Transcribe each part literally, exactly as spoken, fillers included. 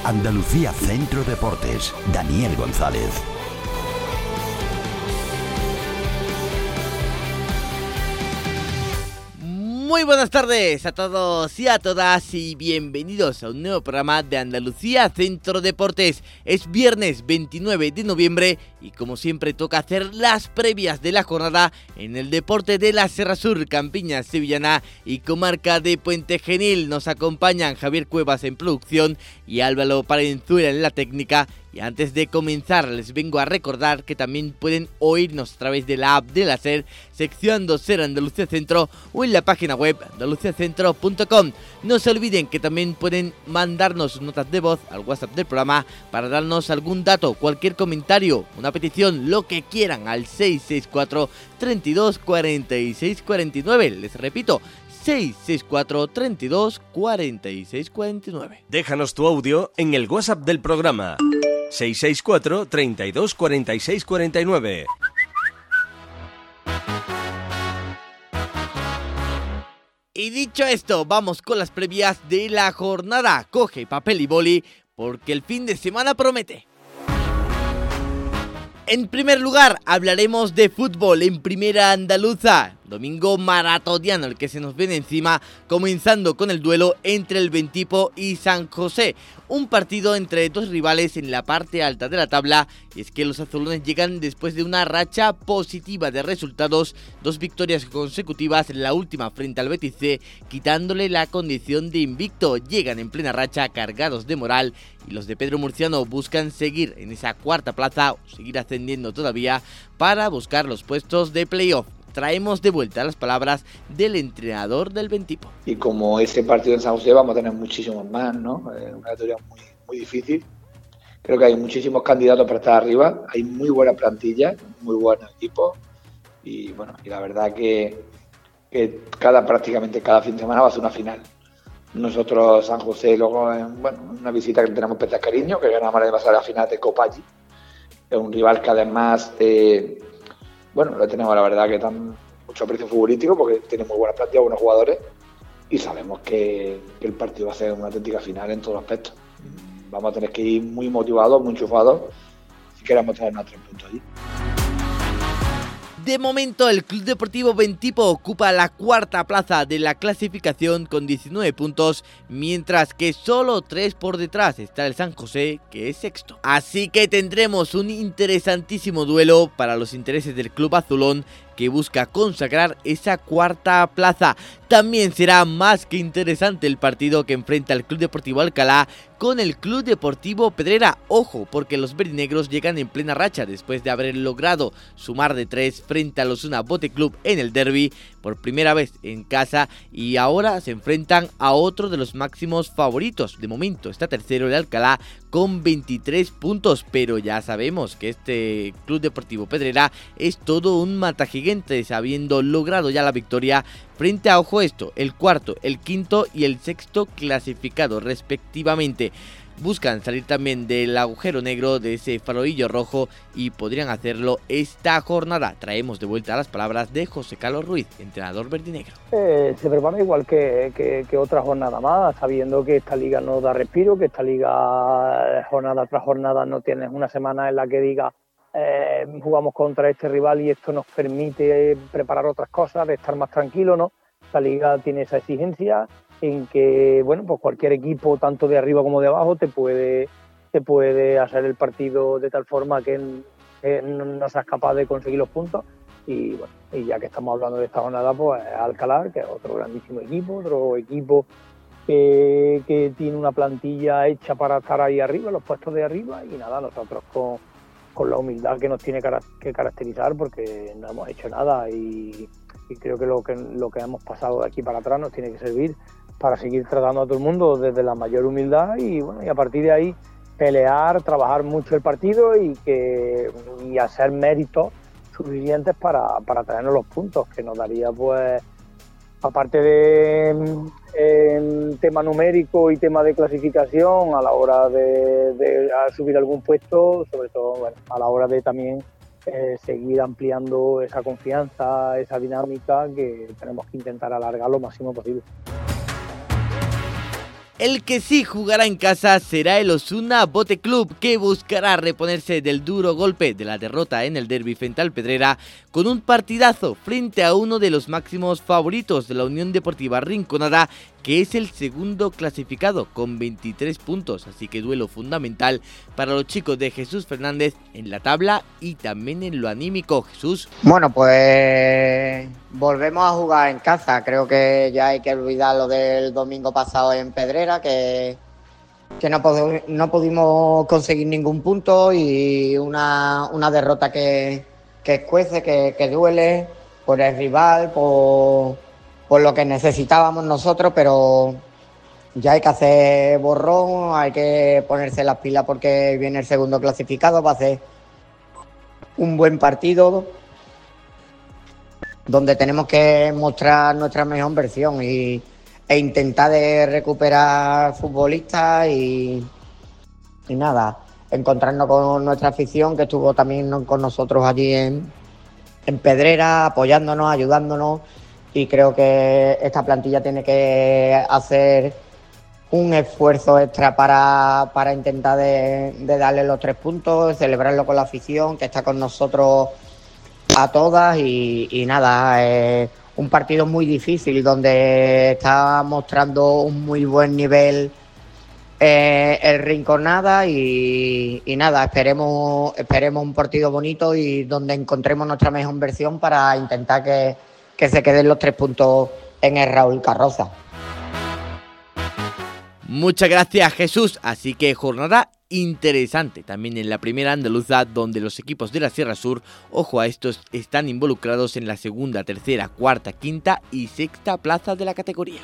Andalucía Centro Deportes, Daniel González. Muy buenas tardes a todos y a todas y bienvenidos a un nuevo programa de Andalucía Centro Deportes. Es viernes veintinueve de noviembre y como siempre toca hacer las previas de la jornada en el deporte de la Serra Sur, Campiña Sevillana y comarca de Puente Genil. Nos acompañan Javier Cuevas en producción y Álvaro Palenzuela en la técnica. Y antes de comenzar les vengo a recordar que también pueden oírnos a través de la app de la SER, sección SER Andalucía Centro o en la página web andalucía centro punto com. No se olviden que también pueden mandarnos notas de voz al WhatsApp del programa para darnos algún dato, cualquier comentario, una petición, lo que quieran al seis seis cuatro, treinta y dos, cuarenta y seis, cuarenta y nueve. Les repito, seis seis cuatro, treinta y dos, cuarenta y seis, cuarenta y nueve. Déjanos tu audio en el WhatsApp del programa seis seis cuatro, treinta y dos, cuarenta y seis, cuarenta y nueve. Y dicho esto, vamos con las previas de la jornada. Coge papel y boli porque el fin de semana promete. En primer lugar, hablaremos de fútbol en Primera Andaluza. Domingo maratoniano el que se nos viene encima, comenzando con el duelo entre el Bentipo y San José. Un partido entre dos rivales en la parte alta de la tabla, y es que los azulones llegan después de una racha positiva de resultados, dos victorias consecutivas, la última frente al Betis C, quitándole la condición de invicto. Llegan en plena racha cargados de moral y los de Pedro Murciano buscan seguir en esa cuarta plaza o seguir ascendiendo todavía para buscar los puestos de playoff. Traemos de vuelta las palabras del entrenador del Bentipo. Y como ese partido en San José vamos a tener muchísimos más, ¿no? Es una categoría muy, muy difícil. Creo que hay muchísimos candidatos para estar arriba, hay muy buena plantilla, muy buenos equipos y bueno, y la verdad que, que cada prácticamente cada fin de semana va a ser una final. Nosotros San José luego en bueno, una visita que tenemos especial cariño, que ganamos de pasar a la final de Copa allí. Es un rival que además eh, bueno, lo tenemos la verdad que tan mucho aprecio futbolístico porque tiene muy buena plantilla, buenos jugadores y sabemos que, que el partido va a ser una auténtica final en todos los aspectos. Vamos a tener que ir muy motivados, muy enchufados si queremos traer nuestros puntos allí. De momento el Club Deportivo Bentipo ocupa la cuarta plaza de la clasificación con diecinueve puntos, mientras que solo tres por detrás está el San José, que es sexto. Así que tendremos un interesantísimo duelo para los intereses del club azulón, que busca consagrar esa cuarta plaza. También será más que interesante el partido que enfrenta el Club Deportivo Alcalá con el Club Deportivo Pedrera. Ojo, porque los verdinegros llegan en plena racha después de haber logrado sumar de tres frente al Osuna Bote Club en el derbi por primera vez en casa y ahora se enfrentan a otro de los máximos favoritos. De momento está tercero el Alcalá con veintitrés puntos, pero ya sabemos que este Club Deportivo Pedrera es todo un matagigante, habiendo logrado ya la victoria frente a, ojo esto, el cuarto, el quinto y el sexto clasificado respectivamente. Buscan salir también del agujero negro, de ese farolillo rojo, y podrían hacerlo esta jornada. Traemos de vuelta las palabras de José Carlos Ruiz, entrenador verdinegro. Eh, se prepara igual que, que, que otra jornada más, sabiendo que esta liga no da respiro, que esta liga jornada tras jornada no tienes una semana en la que diga eh, jugamos contra este rival y esto nos permite preparar otras cosas, de estar más tranquilo, ¿no? Esta liga tiene esa exigencia en que, bueno, pues cualquier equipo, tanto de arriba como de abajo, te puede, te puede hacer el partido de tal forma que, que no seas capaz de conseguir los puntos. Y bueno, y ya que estamos hablando de esta jornada, pues Alcalá, que es otro grandísimo equipo, otro equipo que, que tiene una plantilla hecha para estar ahí arriba, los puestos de arriba, y nada, nosotros con, con la humildad que nos tiene que caracterizar, porque no hemos hecho nada y, y creo que lo que lo que hemos pasado de aquí para atrás nos tiene que servir para seguir tratando a todo el mundo desde la mayor humildad y bueno, y a partir de ahí pelear, trabajar mucho el partido y que y hacer méritos suficientes para, para traernos los puntos, que nos daría, pues, aparte de eh, tema numérico y tema de clasificación, a la hora de, de subir algún puesto, sobre todo, bueno, a la hora de también eh, seguir ampliando esa confianza, esa dinámica que tenemos que intentar alargar lo máximo posible. El que sí jugará en casa será el Osuna Bote Club, que buscará reponerse del duro golpe de la derrota en el derbi frente al Pedrera con un partidazo frente a uno de los máximos favoritos de la Unión Deportiva Rinconada, que es el segundo clasificado con veintitrés puntos, así que duelo fundamental para los chicos de Jesús Fernández en la tabla y también en lo anímico. Jesús. Bueno, pues volvemos a jugar en casa. Creo que ya hay que olvidar lo del domingo pasado en Pedrera, que, que no, pod- no pudimos conseguir ningún punto y una, una derrota que, que escuece, que, que duele por el rival, por, por lo que necesitábamos nosotros, pero ya hay que hacer borrón, hay que ponerse las pilas porque viene el segundo clasificado, va a ser un buen partido donde tenemos que mostrar nuestra mejor versión y, e intentar de recuperar futbolistas y, y nada, encontrarnos con nuestra afición que estuvo también con nosotros allí en, en Pedrera, apoyándonos, ayudándonos, y creo que esta plantilla tiene que hacer un esfuerzo extra para, para intentar de, de darle los tres puntos, celebrarlo con la afición que está con nosotros a todas y, y nada, eh, un partido muy difícil donde está mostrando un muy buen nivel eh, el Rinconada y, y nada, esperemos, esperemos un partido bonito y donde encontremos nuestra mejor versión para intentar que, que se queden los tres puntos en el Raúl Carroza. Muchas gracias, Jesús. Así que jornada interesante también en la primera andaluza, donde los equipos de la Sierra Sur, ojo a estos, están involucrados en la segunda, tercera, cuarta, quinta y sexta plaza de la categoría.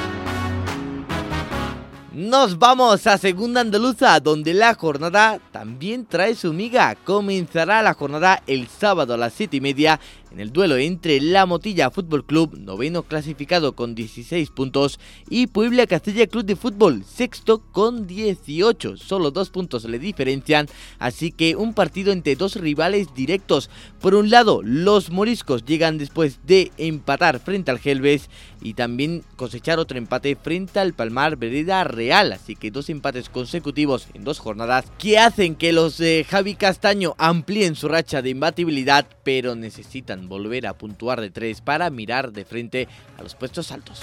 Nos vamos a segunda andaluza, donde la jornada también trae su miga. Comenzará la jornada el sábado a las siete y media en el duelo entre La Motilla Fútbol Club, noveno clasificado con dieciséis puntos, y Puebla Castilla Club de Fútbol, sexto con dieciocho. Solo dos puntos le diferencian, así que un partido entre dos rivales directos. Por un lado, los moriscos llegan después de empatar frente al Gelbes y también cosechar otro empate frente al Palmar Vereda Real, así que dos empates consecutivos en dos jornadas que hacen que los de Javi Castaño amplíen su racha de imbatibilidad, pero necesitan volver a puntuar de tres para mirar de frente a los puestos altos.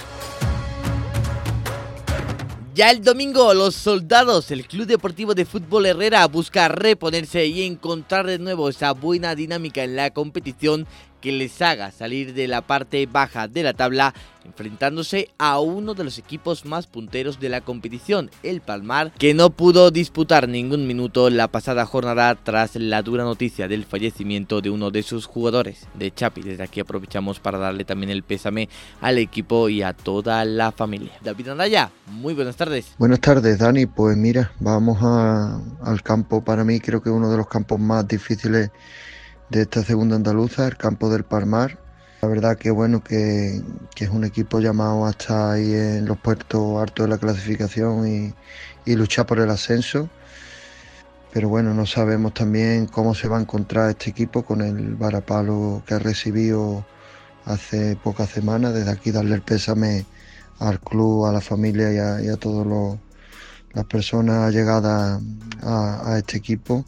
Ya el domingo, los soldados, el Club Deportivo de Fútbol Herrera, busca reponerse y encontrar de nuevo esa buena dinámica en la competición que les haga salir de la parte baja de la tabla, enfrentándose a uno de los equipos más punteros de la competición, el Palmar, que no pudo disputar ningún minuto la pasada jornada tras la dura noticia del fallecimiento de uno de sus jugadores, de Chapi. Desde aquí aprovechamos para darle también el pésame al equipo y a toda la familia. David Andaya, muy buenas tardes. Buenas tardes, Dani. Pues mira, vamos a, al campo, para mí creo que uno de los campos más difíciles de esta segunda andaluza, el campo del Palmar. La verdad que bueno, que, que es un equipo llamado a estar ahí en los puestos altos de la clasificación y, y luchar por el ascenso. Pero bueno, no sabemos también cómo se va a encontrar este equipo con el varapalo que ha recibido hace pocas semanas. Desde aquí darle el pésame al club, a la familia y a, y a todas las personas allegadas a, a este equipo.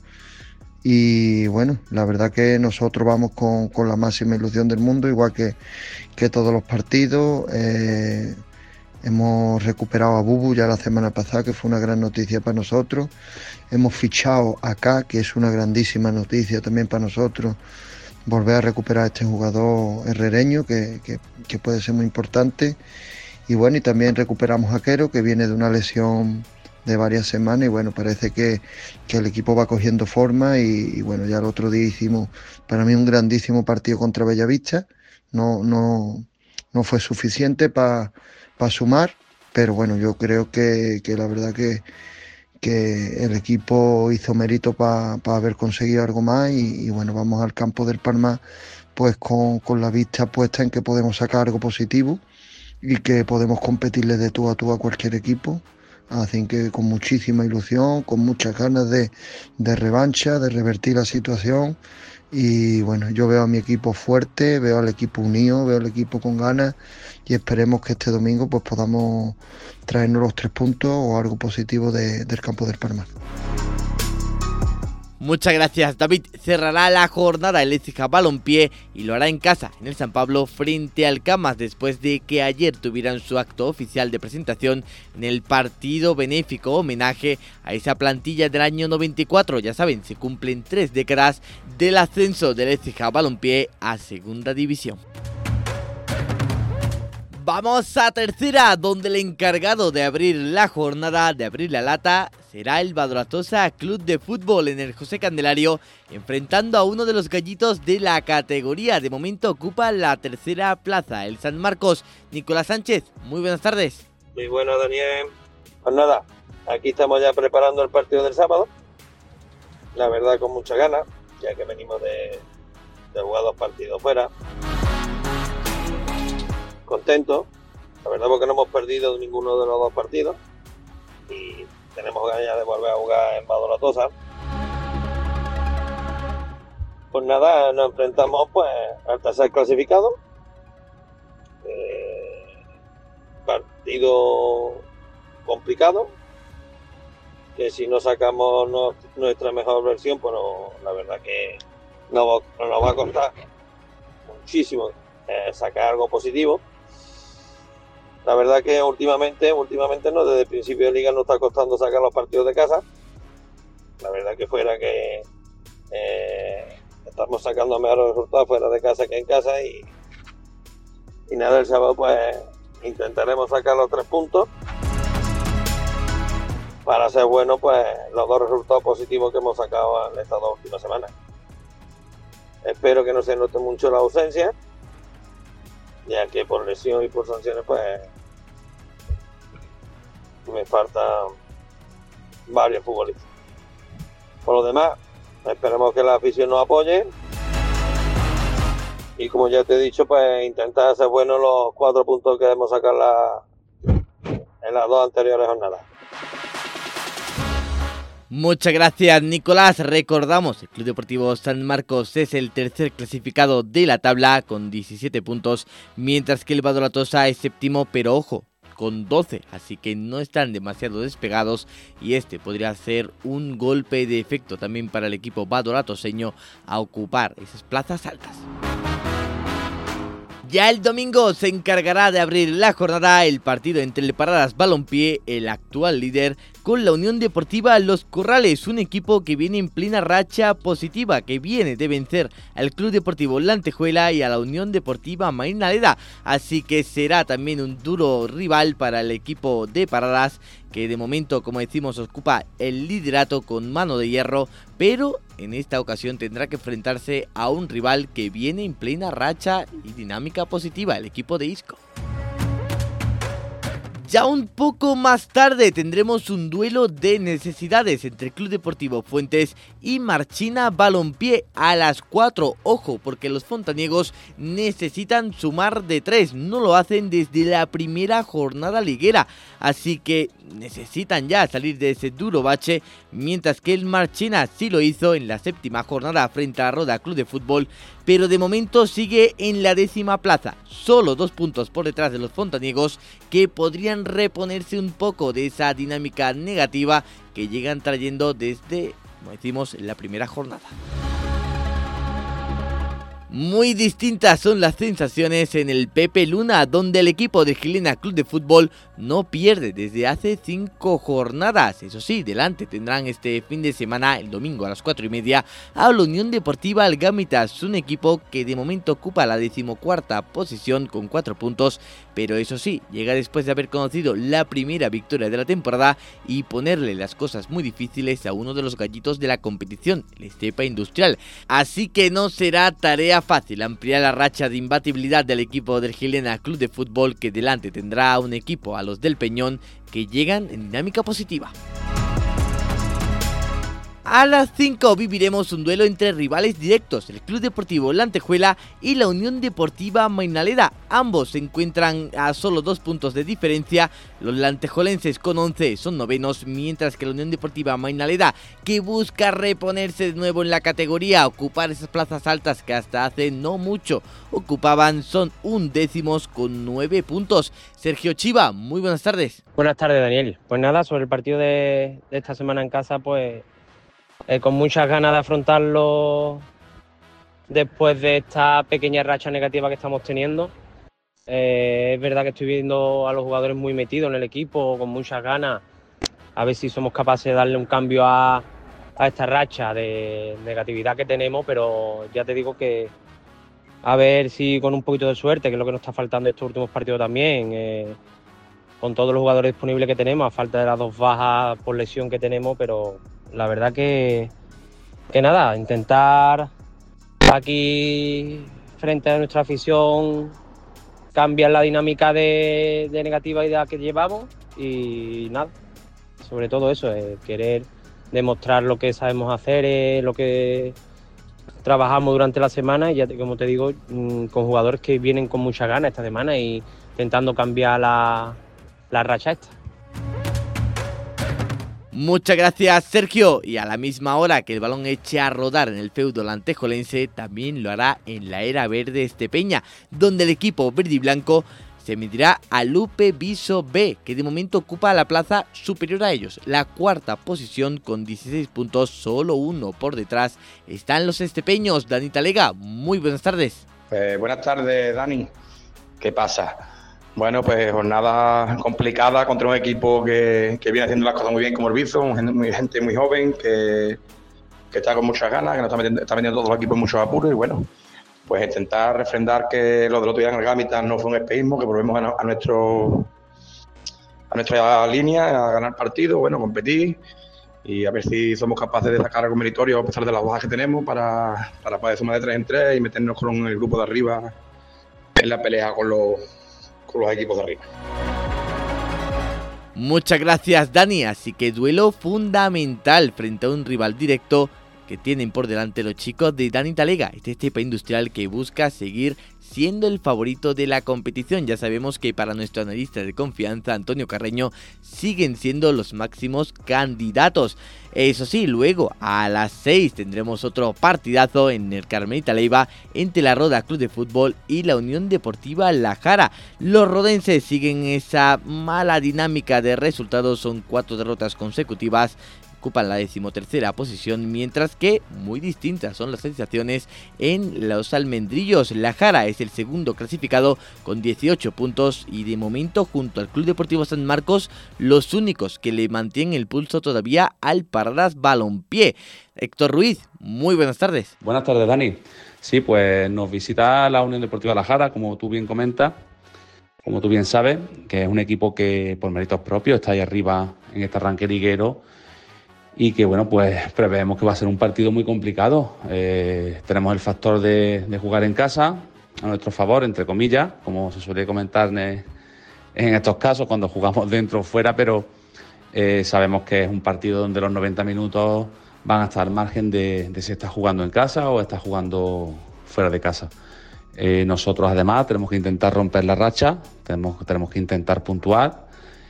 Y bueno, la verdad que nosotros vamos con, con la máxima ilusión del mundo, igual que, que todos los partidos. Eh, hemos recuperado a Bubu ya la semana pasada, que fue una gran noticia para nosotros. Hemos fichado acá, que es una grandísima noticia también para nosotros, volver a recuperar a este jugador herrereño, que, que, que puede ser muy importante. Y bueno, y también recuperamos a Quero, que viene de una lesión de varias semanas, y bueno, parece que, que el equipo va cogiendo forma y, y bueno, ya el otro día hicimos para mí un grandísimo partido contra Bellavista. No, no, no fue suficiente para pa sumar, pero bueno, yo creo que, que la verdad que, que el equipo hizo mérito para pa haber conseguido algo más y, y bueno, vamos al campo del Palmar pues con, con la vista puesta en que podemos sacar algo positivo y que podemos competirle de tú a tú a cualquier equipo. Así que con muchísima ilusión, con muchas ganas de, de revancha, de revertir la situación Y bueno, yo veo a mi equipo fuerte, veo al equipo unido, veo al equipo con ganas y esperemos que este domingo pues podamos traernos los tres puntos o algo positivo de, del campo del Palmar. Muchas gracias, David. Cerrará la jornada el Écija Balompié y lo hará en casa, en el San Pablo, frente al Camas, después de que ayer tuvieran su acto oficial de presentación en el partido benéfico homenaje a esa plantilla del año noventa y cuatro. Ya saben, se cumplen tres décadas del ascenso del Écija Balompié a Segunda División. Vamos a tercera, donde el encargado de abrir la jornada, de abrir la lata, será el Badalatosa Club de Fútbol en el José Candelario, enfrentando a uno de los gallitos de la categoría. De momento ocupa la tercera plaza, el San Marcos. Nicolás Sánchez, muy buenas tardes. Muy buenas, Daniel. Pues nada, aquí estamos ya preparando el partido del sábado. La verdad, con mucha ganas, ya que venimos de, de jugar dos partidos fuera. Contento, la verdad, porque no hemos perdido ninguno de los dos partidos y tenemos ganas de volver a jugar en Badalatosa. Pues nada, nos enfrentamos pues al tercer clasificado. Eh, partido complicado, que si no sacamos no, nuestra mejor versión, pues no, la verdad que nos, nos va a costar muchísimo eh, sacar algo positivo. La verdad que últimamente, últimamente no, desde el principio de liga nos está costando sacar los partidos de casa. La verdad que fuera que eh, estamos sacando mejores resultados fuera de casa que en casa y, y nada, el sábado pues intentaremos sacar los tres puntos para ser bueno pues los dos resultados positivos que hemos sacado en estas dos últimas semanas. Espero que no se note mucho la ausencia, ya que por lesión y por sanciones pues me faltan varios futbolistas. Por lo demás, esperemos que la afición nos apoye y, como ya te he dicho, pues intentar hacer buenos los cuatro puntos que hemos sacado la, en las dos anteriores jornadas. Muchas gracias, Nicolás. Recordamos, el Club Deportivo San Marcos es el tercer clasificado de la tabla con diecisiete puntos, mientras que el Badalatosa es séptimo, pero ojo, con doce, así que no están demasiado despegados y este podría ser un golpe de efecto también para el equipo badalatoseño a ocupar esas plazas altas. Ya el domingo se encargará de abrir la jornada el partido entre el Paradas Balompié, el actual líder, con la Unión Deportiva Los Corrales, un equipo que viene en plena racha positiva, que viene de vencer al Club Deportivo Lantejuela y a la Unión Deportiva Marinaleda, así que será también un duro rival para el equipo de Paradas, que de momento, como decimos, ocupa el liderato con mano de hierro, pero en esta ocasión tendrá que enfrentarse a un rival que viene en plena racha y dinámica positiva, el equipo de Isco. Ya un poco más tarde tendremos un duelo de necesidades entre el Club Deportivo Fuentes y Marchina Balompié a las cuatro. Ojo, porque los fontaniegos necesitan sumar de tres, no lo hacen desde la primera jornada liguera, así que necesitan ya salir de ese duro bache, mientras que el Marchina sí lo hizo en la séptima jornada frente a la Roda Club de Fútbol, pero de momento sigue en la décima plaza, solo dos puntos por detrás de los fontaniegos, que podrían reponerse un poco de esa dinámica negativa que llegan trayendo desde, como decimos, la primera jornada. Muy distintas son las sensaciones en el Pepe Luna, donde el equipo de Gilena Club de Fútbol no pierde desde hace cinco jornadas. Eso sí, delante tendrán este fin de semana, el domingo a las cuatro y media, a la Unión Deportiva Algámitas, un equipo que de momento ocupa la decimocuarta posición con cuatro puntos, pero eso sí, llega después de haber conocido la primera victoria de la temporada y ponerle las cosas muy difíciles a uno de los gallitos de la competición, el Estepa Industrial. Así que no será tarea fácil ampliar la racha de imbatibilidad del equipo del Gilena Club de Fútbol, que delante tendrá a un equipo, a los del Peñón, que llegan en dinámica positiva. A las cinco viviremos un duelo entre rivales directos, el Club Deportivo La Antejuela y la Unión Deportiva Mainaleda. Ambos se encuentran a solo dos puntos de diferencia. Los lantejolenses con once son novenos, mientras que la Unión Deportiva Mainaleda, que busca reponerse de nuevo en la categoría, ocupar esas plazas altas que hasta hace no mucho ocupaban, son undécimos con nueve puntos. Sergio Chiva, muy buenas tardes. Buenas tardes, Daniel. Pues nada, sobre el partido de, de esta semana en casa, pues eh, con muchas ganas de afrontarlo después de esta pequeña racha negativa que estamos teniendo. Eh, es verdad que estoy viendo a los jugadores muy metidos en el equipo, con muchas ganas, a ver si somos capaces de darle un cambio a, a esta racha de negatividad que tenemos, pero ya te digo que a ver si con un poquito de suerte, que es lo que nos está faltando estos últimos partidos también, eh, con todos los jugadores disponibles que tenemos, a falta de las dos bajas por lesión que tenemos, pero la verdad que, que nada, intentar aquí frente a nuestra afición cambiar la dinámica de, de negatividad que llevamos y nada, sobre todo eso, eh, querer demostrar lo que sabemos hacer, eh, lo que trabajamos durante la semana y ya te, como te digo, con jugadores que vienen con mucha ganas esta semana y intentando cambiar la, la racha esta. Muchas gracias, Sergio, y a la misma hora que el balón eche a rodar en el feudo lantejolense, también lo hará en la era verde Estepeña, donde el equipo verde y blanco se medirá a Lupe Viso B, que de momento ocupa la plaza superior a ellos, la cuarta posición con dieciséis puntos, solo uno por detrás están los estepeños. Dani Talega, muy buenas tardes. Pues buenas tardes, Dani. ¿Qué pasa? Bueno, pues jornada complicada contra un equipo que, que viene haciendo las cosas muy bien como el Viso, gente, gente muy joven que, que está con muchas ganas, que nos está metiendo, está metiendo todos los equipos en muchos apuros y bueno, pues intentar refrendar que lo del otro día en el Gamitas no fue un espejismo, que volvemos a, a nuestro a nuestra línea, a ganar partidos, bueno, competir y a ver si somos capaces de sacar algo meritorio a pesar de las bajas que tenemos para, para poder sumar de tres en tres y meternos con el grupo de arriba en la pelea con los con los equipos de arriba. Muchas gracias, Dani. Así que duelo fundamental frente a un rival directo que tienen por delante los chicos de Dani Talega, este Estepa Industrial que busca seguir siendo el favorito de la competición. Ya sabemos que para nuestro analista de confianza, Antonio Carreño, siguen siendo los máximos candidatos. Eso sí, luego a las seis tendremos otro partidazo en el Carmelita Leiva entre la Roda Club de Fútbol y la Unión Deportiva La Jara. Los rodenses siguen esa mala dinámica de resultados, son cuatro derrotas consecutivas, ocupan la decimotercera posición, mientras que muy distintas son las sensaciones en los almendrillos. La Jara es el segundo clasificado con dieciocho puntos y de momento junto al Club Deportivo San Marcos los únicos que le mantienen el pulso todavía al Paradas Balompié. Héctor Ruiz, muy buenas tardes. Buenas tardes, Dani. Sí, pues nos visita la Unión Deportiva La Jara, como tú bien comentas, como tú bien sabes, que es un equipo que por méritos propios está ahí arriba en este arranque liguero. Y que bueno, pues preveemos que va a ser un partido muy complicado. Eh, tenemos el factor de, de jugar en casa, a nuestro favor, entre comillas, como se suele comentar en, en estos casos, cuando jugamos dentro o fuera, pero eh, sabemos que es un partido donde los noventa minutos van a estar al margen de, de si está jugando en casa o está jugando fuera de casa. Eh, nosotros además tenemos que intentar romper la racha, tenemos, tenemos que intentar puntuar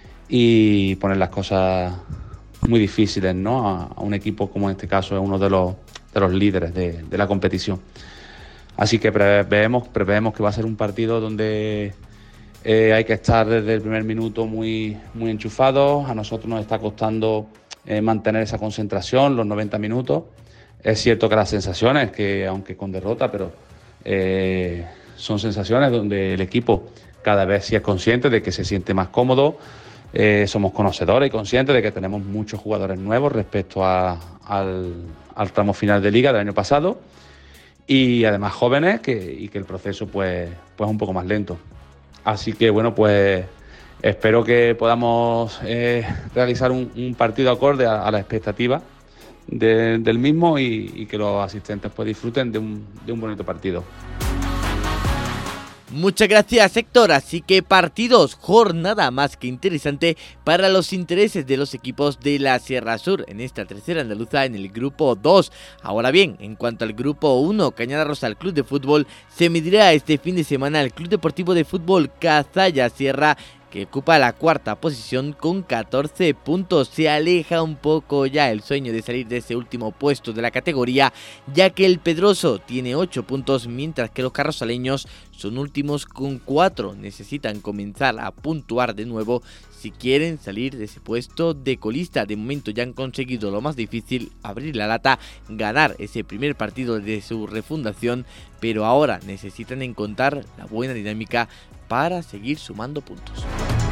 y poner las cosas muy difíciles, ¿no? A, a un equipo como en este caso es uno de los, de los líderes de, de la competición. Así que preveemos, preveemos que va a ser un partido donde eh, hay que estar desde el primer minuto muy, muy enchufados. A nosotros nos está costando eh, mantener esa concentración los noventa minutos. Es cierto que las sensaciones, que aunque con derrota, pero eh, son sensaciones donde el equipo cada vez sí es consciente de que se siente más cómodo. Eh, somos conocedores y conscientes de que tenemos muchos jugadores nuevos respecto a, al, al tramo final de liga del año pasado y además jóvenes que, y que el proceso pues, pues es un poco más lento. Así que bueno, pues espero que podamos eh, realizar un, un partido acorde a, a la expectativa de, del mismo y, y que los asistentes pues disfruten de un, de un bonito partido. Muchas gracias, Héctor. Así que partidos, jornada más que interesante para los intereses de los equipos de la Sierra Sur en esta tercera andaluza en el grupo dos. Ahora bien, en cuanto al grupo uno, Cañada Rosal Club de Fútbol se medirá este fin de semana al Club Deportivo de Fútbol Cazalla Sierra, que ocupa la cuarta posición con catorce puntos. Se aleja un poco ya el sueño de salir de ese último puesto de la categoría, ya que el Pedroso tiene ocho puntos, mientras que los carrosaleños son últimos con cuatro. Necesitan comenzar a puntuar de nuevo si quieren salir de ese puesto de colista. De momento ya han conseguido lo más difícil, abrir la lata, ganar ese primer partido de su refundación, pero ahora necesitan encontrar la buena dinámica para seguir sumando puntos.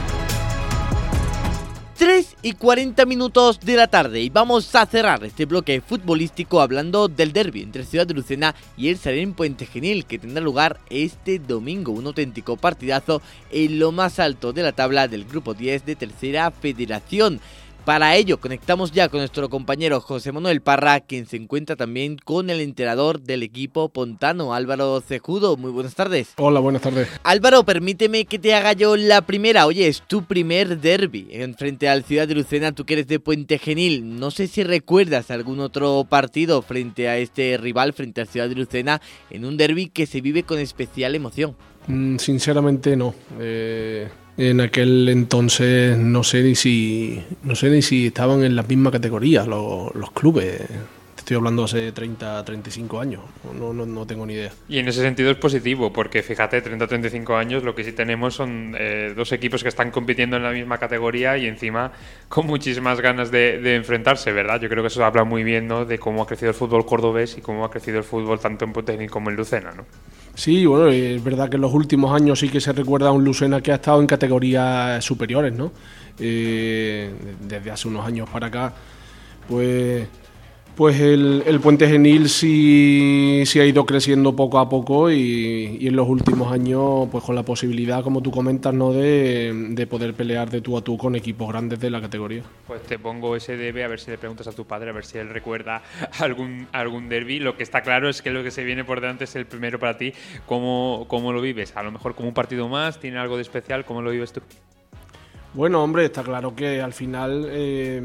tres y cuarenta minutos de la tarde y vamos a cerrar este bloque futbolístico hablando del derbi entre Ciudad de Lucena y el Sarén Puente Genil, que tendrá lugar este domingo, un auténtico partidazo en lo más alto de la tabla del grupo diez de Tercera Federación. Para ello conectamos ya con nuestro compañero José Manuel Parra, quien se encuentra también con el entrenador del equipo pontano, Álvaro Cejudo. Muy buenas tardes. Hola, buenas tardes. Álvaro, permíteme que te haga yo la primera. Oye, es tu primer derbi en frente al Ciudad de Lucena, tú que eres de Puente Genil. No sé si recuerdas algún otro partido frente a este rival, frente al Ciudad de Lucena, en un derbi que se vive con especial emoción. Mm, sinceramente no. Eh... En aquel entonces no sé ni si no sé ni si estaban en la misma categoría los, los clubes. Te estoy hablando hace treinta, treinta y cinco años. No, no, no tengo ni idea. Y en ese sentido es positivo, porque fíjate, treinta, treinta y cinco años, lo que sí tenemos son eh, dos equipos que están compitiendo en la misma categoría y encima con muchísimas ganas de, de enfrentarse, ¿verdad? Yo creo que eso habla muy bien, ¿no?, de cómo ha crecido el fútbol cordobés y cómo ha crecido el fútbol tanto en Puente Genil como en Lucena, ¿no? Sí, bueno, es verdad que en los últimos años sí que se recuerda a un Lucena que ha estado en categorías superiores, ¿no? Eh, desde hace unos años para acá, pues, pues el, el Puente Genil sí, sí ha ido creciendo poco a poco y, y en los últimos años, pues con la posibilidad, como tú comentas, ¿no?, de, de poder pelear de tú a tú con equipos grandes de la categoría. Pues te pongo ese debe, a ver si le preguntas a tu padre, a ver si él recuerda algún algún derbi. Lo que está claro es que lo que se viene por delante es el primero para ti. ¿Cómo, cómo lo vives? A lo mejor como un partido más, ¿tiene algo de especial? ¿Cómo lo vives tú? Bueno, hombre, está claro que al final eh,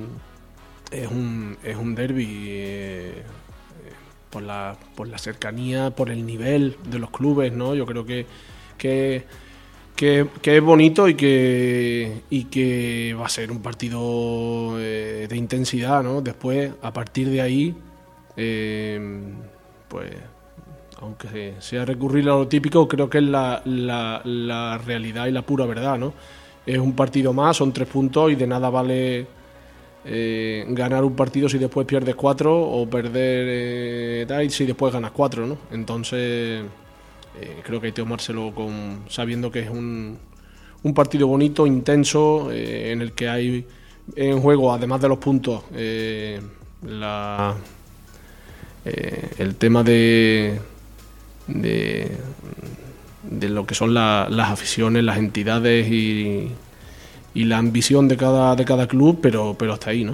es un, es un derbi eh, por, la, por la cercanía, por el nivel de los clubes, ¿no? Yo creo que... que Que, que es bonito y que, y que va a ser un partido eh, de intensidad, ¿no? Después, a partir de ahí, eh, pues, aunque sea recurrir a lo típico, creo que es la, la, la realidad y la pura verdad, ¿no? Es un partido más, son tres puntos y de nada vale eh, ganar un partido si después pierdes cuatro o perder eh, si después ganas cuatro, ¿no? Entonces... Eh, creo que hay que tomárselo con, sabiendo que es un, un partido bonito, intenso, eh, en el que hay en juego, además de los puntos, eh, la, eh, el tema de, de, de lo que son la, las aficiones, las entidades y, y la ambición de cada, de cada club, pero, pero hasta ahí, ¿no?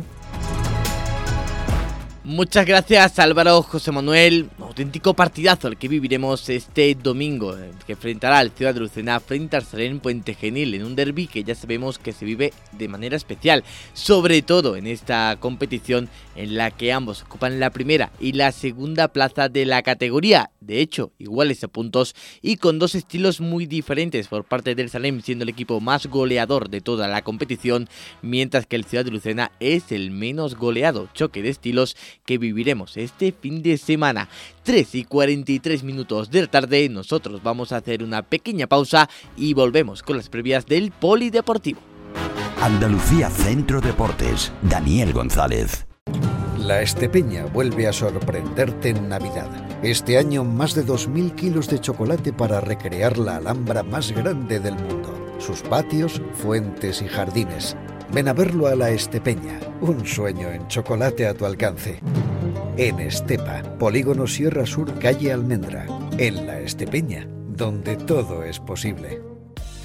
Muchas gracias, Álvaro. José Manuel, auténtico partidazo el que viviremos este domingo, que enfrentará al Ciudad de Lucena frente al Sarén Puente Genil en un derbi que ya sabemos que se vive de manera especial, sobre todo en esta competición en la que ambos ocupan la primera y la segunda plaza de la categoría, de hecho iguales a puntos y con dos estilos muy diferentes, por parte del Sarén siendo el equipo más goleador de toda la competición, mientras que el Ciudad de Lucena es el menos goleado. Choque de estilos que viviremos este fin de semana. tres y cuarenta y tres minutos de la tarde, nosotros vamos a hacer una pequeña pausa y volvemos con las previas del Polideportivo. Andalucía Centro Deportes, Daniel González. La Estepeña vuelve a sorprenderte en Navidad. Este año más de dos mil kilos de chocolate para recrear la Alhambra más grande del mundo. Sus patios, fuentes y jardines. Ven a verlo a La Estepeña, un sueño en chocolate a tu alcance. En Estepa, Polígono Sierra Sur, calle Almendra. En La Estepeña, donde todo es posible.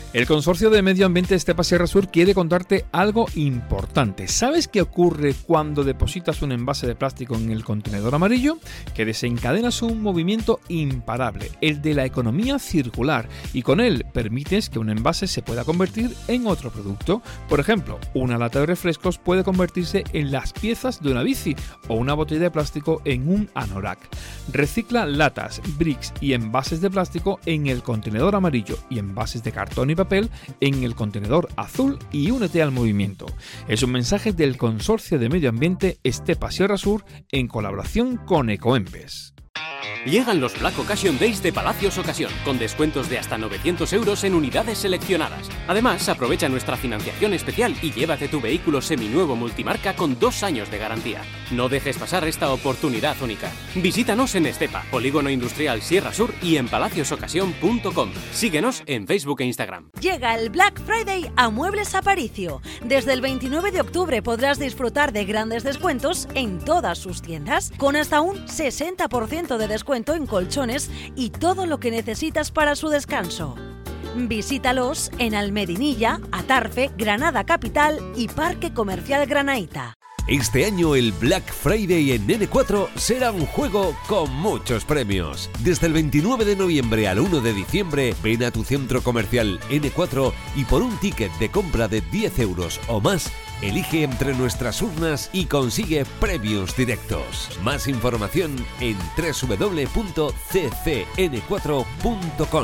El Consorcio de Medio Ambiente Estepa Sierra Sur quiere contarte algo importante. ¿Sabes qué ocurre cuando depositas un envase de plástico en el contenedor amarillo? Que desencadenas un movimiento imparable, el de la economía circular, y con él permites que un envase se pueda convertir en otro producto. Por ejemplo, una lata de refrescos puede convertirse en las piezas de una bici o una botella de plástico en un anorak. Recicla latas, bricks y envases de plástico en el contenedor amarillo y envases de cartón y papel en el contenedor azul y únete al movimiento. Es un mensaje del Consorcio de Medio Ambiente Estepa Sierra Sur en colaboración con Ecoembes. Llegan los Black Occasion Days de Palacios Ocasión, con descuentos de hasta novecientos euros en unidades seleccionadas. Además, aprovecha nuestra financiación especial y llévate tu vehículo seminuevo multimarca con dos años de garantía. No dejes pasar esta oportunidad única. Visítanos en Estepa, Polígono Industrial Sierra Sur y en palacios ocasión punto com. Síguenos en Facebook e Instagram. Llega el Black Friday a Muebles Aparicio. Desde el veintinueve de octubre podrás disfrutar de grandes descuentos en todas sus tiendas, con hasta un sesenta por ciento de descuento en colchones y todo lo que necesitas para su descanso. Visítalos en Almedinilla, Atarfe, Granada Capital y Parque Comercial Granaíta. Este año el Black Friday en N cuatro será un juego con muchos premios. Desde el veintinueve de noviembre al uno de diciembre, ven a tu centro comercial N cuatro y por un ticket de compra de diez euros o más, elige entre nuestras urnas y consigue premios directos. Más información en doble u doble u doble u punto c c n cuatro punto com.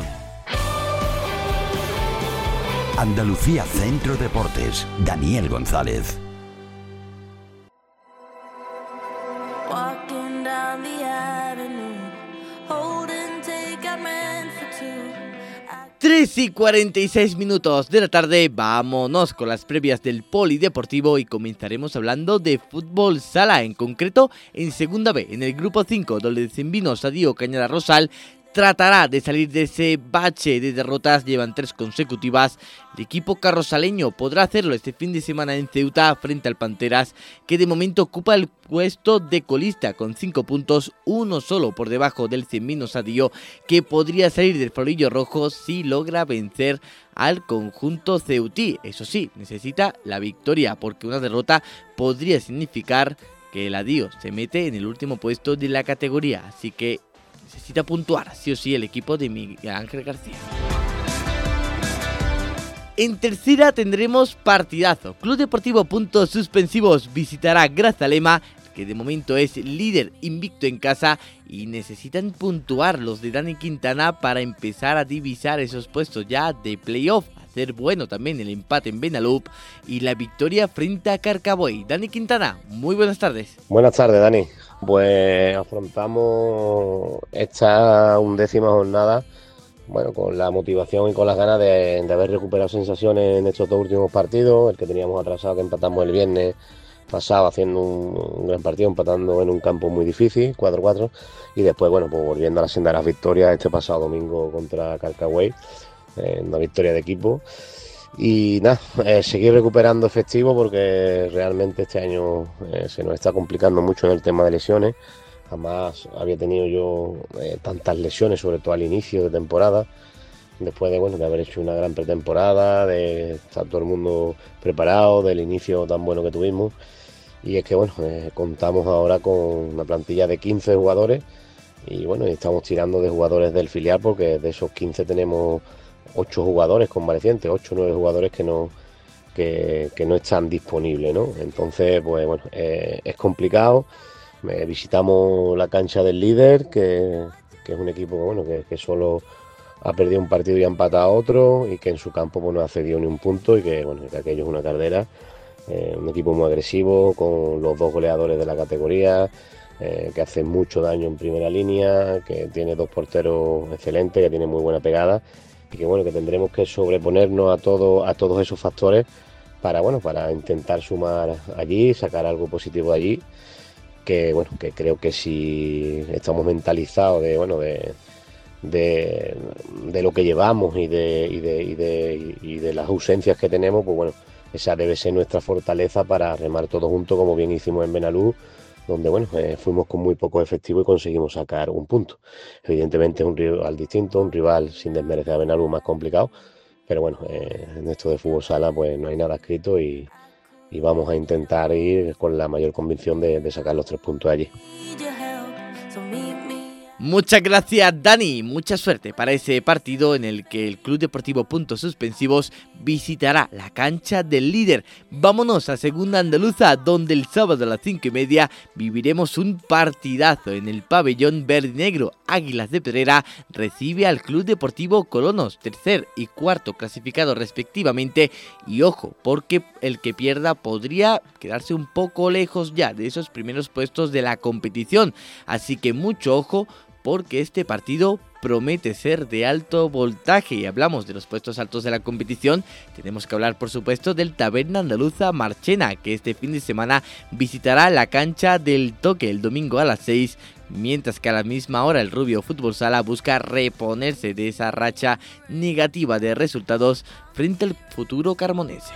Andalucía Centro Deportes, Daniel González. tres y cuarenta y seis minutos de la tarde, vámonos con las previas del polideportivo y comenzaremos hablando de fútbol sala, en concreto en Segunda B, en el grupo cinco, donde el Cimbino Sadío Cañada Rosal tratará de salir de ese bache de derrotas, llevan tres consecutivas. El equipo carrosaleño podrá hacerlo este fin de semana en Ceuta frente al Panteras, que de momento ocupa el puesto de colista con cinco puntos, uno solo por debajo del Cimbino Sadío, que podría salir del farolillo rojo si logra vencer al conjunto ceutí. Eso sí, necesita la victoria, porque una derrota podría significar que el Adío se mete en el último puesto de la categoría, así que necesita puntuar, sí o sí, el equipo de Miguel Ángel García. En tercera tendremos partidazo. Club Deportivo Puntos Suspensivos visitará Grazalema, que de momento es líder invicto en casa, y necesitan puntuar los de Dani Quintana para empezar a divisar esos puestos ya de playoff. Hacer bueno también el empate en Benalup y la victoria frente a Carcaboy. Dani Quintana, muy buenas tardes. Buenas tardes, Dani. Pues afrontamos esta undécima jornada, bueno, con la motivación y con las ganas de, de haber recuperado sensaciones en estos dos últimos partidos. El que teníamos atrasado, que empatamos el viernes pasado haciendo un, un gran partido, empatando en un campo muy difícil, cuatro cuatro, y después, bueno, pues volviendo a la senda de las victorias este pasado domingo contra Carcahuey, eh, una victoria de equipo. Y nada, eh, seguir recuperando efectivo, porque realmente este año eh, se nos está complicando mucho en el tema de lesiones. Jamás había tenido yo eh, tantas lesiones, sobre todo al inicio de temporada, después de, bueno, de haber hecho una gran pretemporada, de estar todo el mundo preparado, del inicio tan bueno que tuvimos. Y es que, bueno, eh, contamos ahora con una plantilla de quince jugadores y, bueno, estamos tirando de jugadores del filial, porque de esos quince tenemos ocho jugadores convalecientes, ocho o nueve jugadores que no, que, que no están disponibles, ¿no? Entonces, pues bueno, eh, es complicado. Eh, visitamos la cancha del líder, que, que es un equipo bueno, que, que solo ha perdido un partido y ha empatado otro, y que en su campo pues, no ha cedido ni un punto, y que, bueno, que aquello es una caldera. Eh, un equipo muy agresivo, con los dos goleadores de la categoría, eh, que hace mucho daño en primera línea, que tiene dos porteros excelentes, que tiene muy buena pegada, y que bueno, que tendremos que sobreponernos a todo, a todos esos factores para bueno, para intentar sumar allí, sacar algo positivo de allí, que bueno, que creo que si estamos mentalizados de bueno, de, de, de lo que llevamos y de, y de, y de, y de las ausencias que tenemos, pues bueno, esa debe ser nuestra fortaleza para remar todos juntos, como bien hicimos en Benalú, donde bueno, eh, fuimos con muy poco efectivo y conseguimos sacar un punto. Evidentemente es un rival distinto, un rival sin desmerecer a Benalú más complicado, pero bueno, eh, en esto de fútbol sala pues no hay nada escrito y, y vamos a intentar ir con la mayor convicción de, de sacar los tres puntos allí. Muchas gracias, Dani. Mucha suerte para ese partido en el que el Club Deportivo Puntos Suspensivos visitará la cancha del líder. Vámonos a Segunda Andaluza, donde el sábado a las cinco y media viviremos un partidazo en el pabellón verde y negro. Águilas de Pedrera recibe al Club Deportivo Colonos, tercer y cuarto clasificado respectivamente. Y ojo, porque el que pierda podría quedarse un poco lejos ya de esos primeros puestos de la competición. Así que mucho ojo, porque este partido promete ser de alto voltaje. Y hablamos de los puestos altos de la competición, tenemos que hablar por supuesto del Taberna Andaluza Marchena, que este fin de semana visitará la cancha del Toque el domingo a las seis, mientras que a la misma hora el Rubio Fútbol Sala busca reponerse de esa racha negativa de resultados frente al futuro carmonense.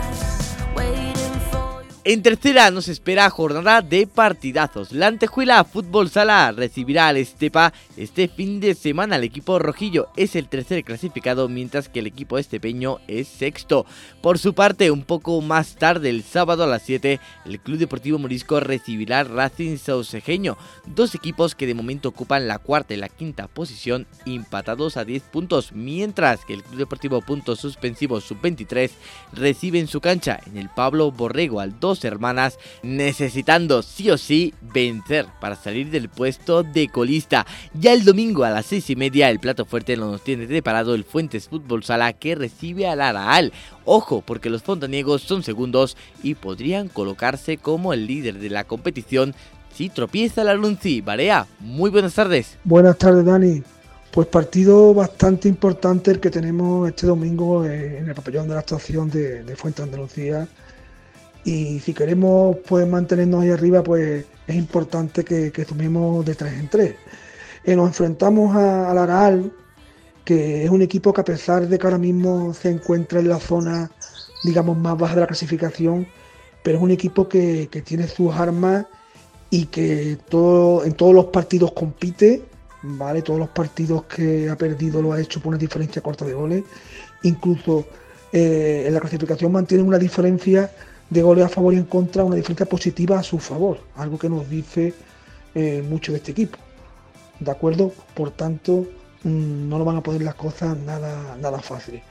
En tercera nos espera jornada de partidazos. La Antejuela Fútbol Sala recibirá al Estepa este fin de semana. El equipo rojillo es el tercer clasificado, mientras que el equipo estepeño es sexto. Por su parte, un poco más tarde, el sábado a las siete, el Club Deportivo Morisco recibirá Racing Saucejeño. Dos equipos que de momento ocupan la cuarta y la quinta posición, empatados a diez puntos, mientras que el Club Deportivo Puntos Suspensivos sub veintitrés recibe en su cancha en el Pablo Borrego al Dos Hermanas, necesitando sí o sí vencer para salir del puesto de colista. Ya el domingo a las seis y media el plato fuerte nos tiene preparado el Fuentes Fútbol Sala, que recibe al Araal. Ojo, porque los fontaniegos son segundos y podrían colocarse como el líder de la competición si tropieza la Lunci. Barea, muy buenas tardes. Buenas tardes, Dani. Pues partido bastante importante el que tenemos este domingo en el pabellón de la actuación de, de Fuente Andalucía. Y si queremos pues mantenernos ahí arriba, pues es importante que, que sumemos de tres en tres. Eh, nos enfrentamos a, al Araal, que es un equipo que a pesar de que ahora mismo se encuentra en la zona, digamos, más baja de la clasificación, pero es un equipo que, que tiene sus armas y que todo, en todos los partidos compite, ¿vale? Todos los partidos que ha perdido lo ha hecho por una diferencia corta de goles. Incluso eh, en la clasificación mantiene una diferencia de goles a favor y en contra, una diferencia positiva a su favor, algo que nos dice eh, mucho de este equipo, ¿de acuerdo? Por tanto, mmm, no nos van a poner las cosas nada, nada fáciles.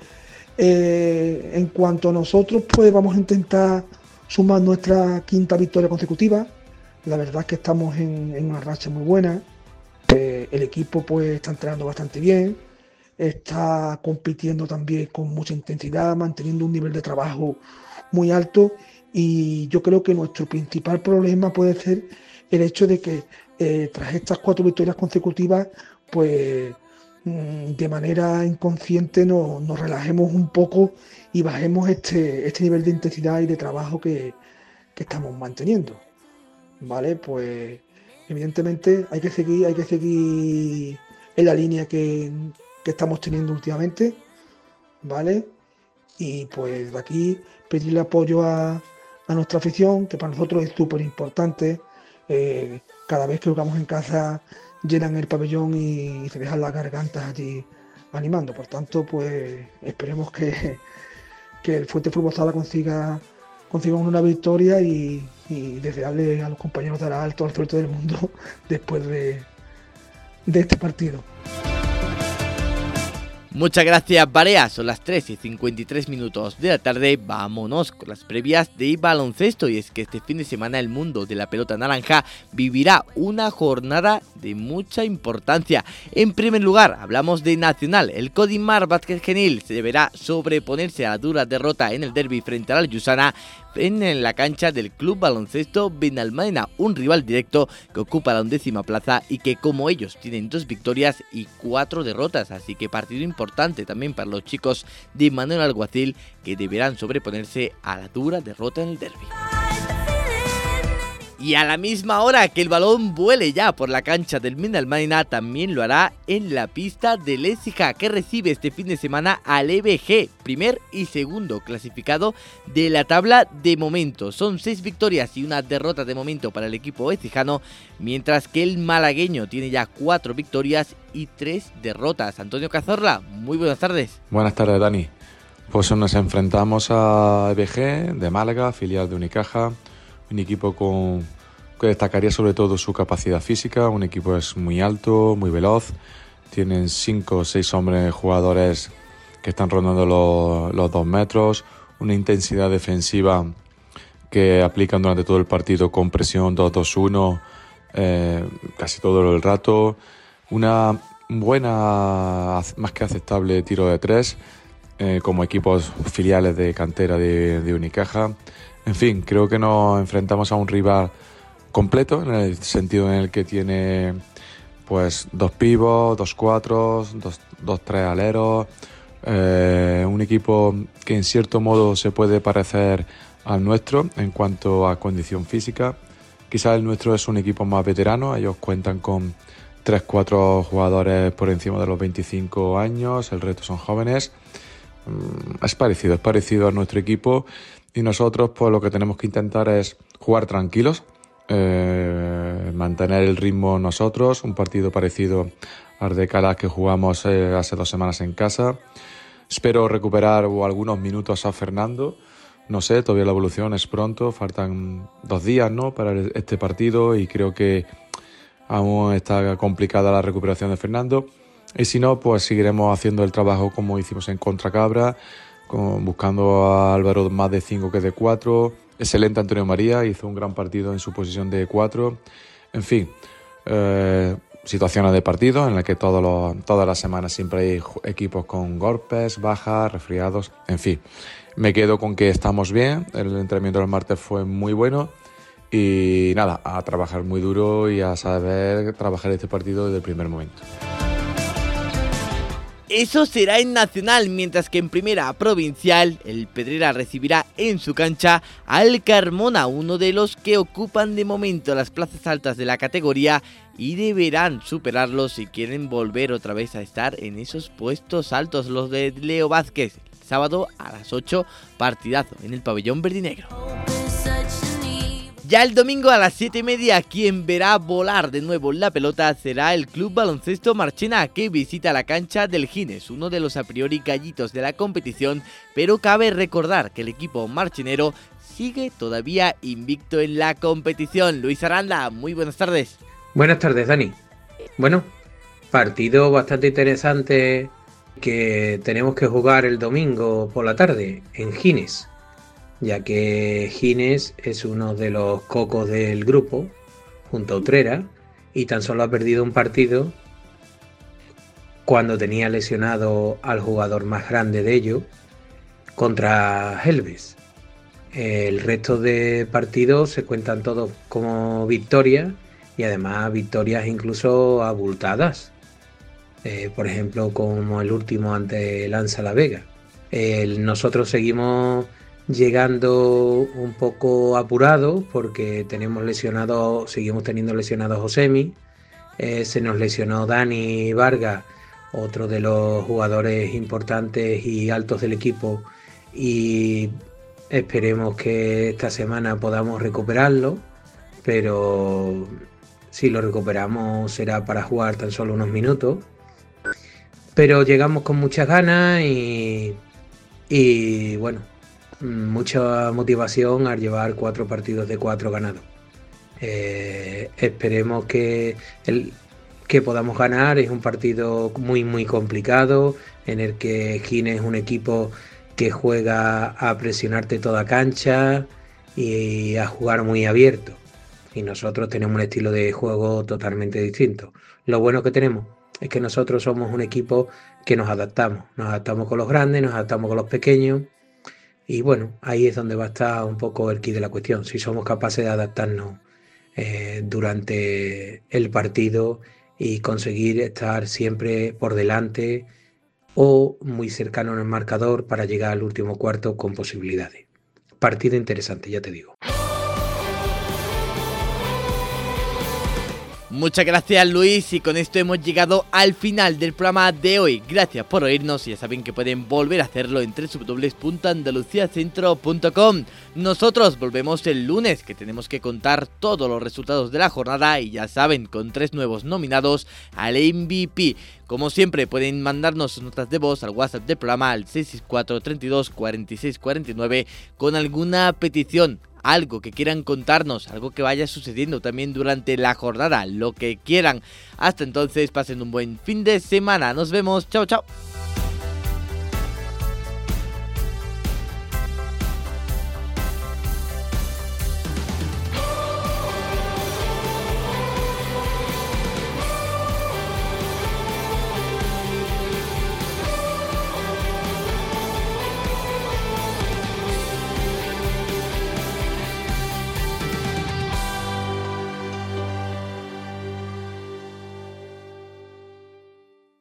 Eh, en cuanto a nosotros, pues vamos a intentar sumar nuestra quinta victoria consecutiva. La verdad es que estamos en, en una racha muy buena. Eh, el equipo pues está entrenando bastante bien, está compitiendo también con mucha intensidad, manteniendo un nivel de trabajo muy alto, y yo creo que nuestro principal problema puede ser el hecho de que eh, tras estas cuatro victorias consecutivas pues mmm, de manera inconsciente no, nos relajemos un poco y bajemos este, este nivel de intensidad y de trabajo que, que estamos manteniendo, ¿vale? Pues evidentemente hay que seguir, hay que seguir en la línea que, que estamos teniendo últimamente, ¿vale? Y pues de aquí pedirle apoyo a, a nuestra afición, que para nosotros es súper importante. Eh, cada vez que jugamos en casa llenan el pabellón y, y se dejan las gargantas allí animando. Por tanto, pues esperemos que, que el Fuente Fútbol Sala consiga, consiga una victoria y, y desearle a los compañeros de Araal toda la suerte del mundo después de, de este partido. Muchas gracias, Barea. Son las tres y cincuenta y tres minutos de la tarde. Vámonos con las previas de baloncesto. Y es que este fin de semana el mundo de la pelota naranja vivirá una jornada de mucha importancia. En primer lugar, hablamos de Nacional. El Codimar Vázquez Genil se deberá sobreponerse a la dura derrota en el derbi frente al Aljusana en la cancha del Club Baloncesto Benalmádena, un rival directo que ocupa la undécima plaza y que, como ellos, tienen dos victorias y cuatro derrotas, así que partido importante también para los chicos de Manuel Alguacil, que deberán sobreponerse a la dura derrota en el derbi. Y a la misma hora que el balón vuele ya por la cancha del Benalmádena, también lo hará en la pista del Écija, que recibe este fin de semana al E B G, primer y segundo clasificado de la tabla de momento. Son seis victorias y una derrota de momento para el equipo ecijano, mientras que el malagueño tiene ya cuatro victorias y tres derrotas. Antonio Cazorla, muy buenas tardes. Buenas tardes, Dani. Pues nos enfrentamos a E B G de Málaga, filial de Unicaja, un equipo con, que destacaría sobre todo su capacidad física. Un equipo es muy alto, muy veloz, tienen cinco o seis hombres jugadores que están rondando los, los dos metros, una intensidad defensiva que aplican durante todo el partido con presión dos dos uno eh, casi todo el rato, una buena, más que aceptable tiro de tres, eh, como equipos filiales de cantera de, de Unicaja. En fin, creo que nos enfrentamos a un rival completo, en el sentido en el que tiene pues dos pivos, dos cuatros, dos, dos tres aleros, eh, un equipo que en cierto modo se puede parecer al nuestro en cuanto a condición física. Quizás el nuestro es un equipo más veterano, ellos cuentan con tres cuatro jugadores por encima de los veinticinco años, el resto son jóvenes. Es parecido, es parecido a nuestro equipo, y nosotros pues lo que tenemos que intentar es jugar tranquilos, eh, mantener el ritmo nosotros, un partido parecido al de Calas que jugamos eh, hace dos semanas en casa. Espero recuperar o algunos minutos a Fernando, no sé, todavía la evolución es pronto, faltan dos días, ¿no?, para este partido, y creo que aún está complicada la recuperación de Fernando. Y si no, pues seguiremos haciendo el trabajo como hicimos en contra Cabra, con, buscando a Álvaro más de cinco que de cuatro. Excelente Antonio María, hizo un gran partido en su posición de cuatro. En fin, eh, situaciones de partido en las que todos los, todas las semanas siempre hay equipos con golpes, bajas, resfriados, en fin. Me quedo con que estamos bien, el entrenamiento del martes fue muy bueno y nada, a trabajar muy duro y a saber trabajar este partido desde el primer momento. Eso será en Nacional, mientras que en Primera Provincial el Pedrera recibirá en su cancha al Carmona, uno de los que ocupan de momento las plazas altas de la categoría y deberán superarlos si quieren volver otra vez a estar en esos puestos altos, los de Leo Vázquez. Sábado a las ocho, partidazo en el pabellón verdinegro. Ya el domingo a las siete y media, quien verá volar de nuevo la pelota será el Club Baloncesto Marchena, que visita la cancha del Gines, uno de los a priori gallitos de la competición, pero cabe recordar que el equipo marchenero sigue todavía invicto en la competición. Luis Aranda, muy buenas tardes. Buenas tardes, Dani. Bueno, partido bastante interesante que tenemos que jugar el domingo por la tarde en Gines, ya que Gines es uno de los cocos del grupo, junto a Utrera, y tan solo ha perdido un partido cuando tenía lesionado al jugador más grande de ellos, contra Helves. El resto de partidos se cuentan todos como victorias, y además victorias incluso abultadas. Eh, por ejemplo, como el último ante Lanza La Vega. Eh, nosotros seguimos llegando un poco apurados porque tenemos lesionado, seguimos teniendo lesionado a Josemi, eh, se nos lesionó Dani Vargas, otro de los jugadores importantes y altos del equipo, y esperemos que esta semana podamos recuperarlo, pero si lo recuperamos será para jugar tan solo unos minutos. Pero llegamos con muchas ganas y, y bueno, mucha motivación al llevar cuatro partidos de cuatro ganados. Eh, esperemos que, el, que podamos ganar. Es un partido muy muy complicado, en el que Gines es un equipo que juega a presionarte toda cancha y a jugar muy abierto. Y nosotros tenemos un estilo de juego totalmente distinto. Lo bueno que tenemos es que nosotros somos un equipo que nos adaptamos. Nos adaptamos con los grandes, nos adaptamos con los pequeños. Y bueno, ahí es donde va a estar un poco el quid de la cuestión. Si somos capaces de adaptarnos eh, durante el partido y conseguir estar siempre por delante o muy cercano en el marcador para llegar al último cuarto con posibilidades. Partido interesante, ya te digo. Muchas gracias, Luis, y con esto hemos llegado al final del programa de hoy. Gracias por oírnos y ya saben que pueden volver a hacerlo en doble u doble u doble u punto andaluciacentro punto com. Nosotros volvemos el lunes, que tenemos que contar todos los resultados de la jornada y ya saben, con tres nuevos nominados al M V P. Como siempre, pueden mandarnos sus notas de voz al WhatsApp del programa al seis seis cuatro, treinta y dos, cuarenta y seis cuarenta y nueve con alguna petición, algo que quieran contarnos, algo que vaya sucediendo también durante la jornada, lo que quieran. Hasta entonces, pasen un buen fin de semana. Nos vemos. Chao, chao.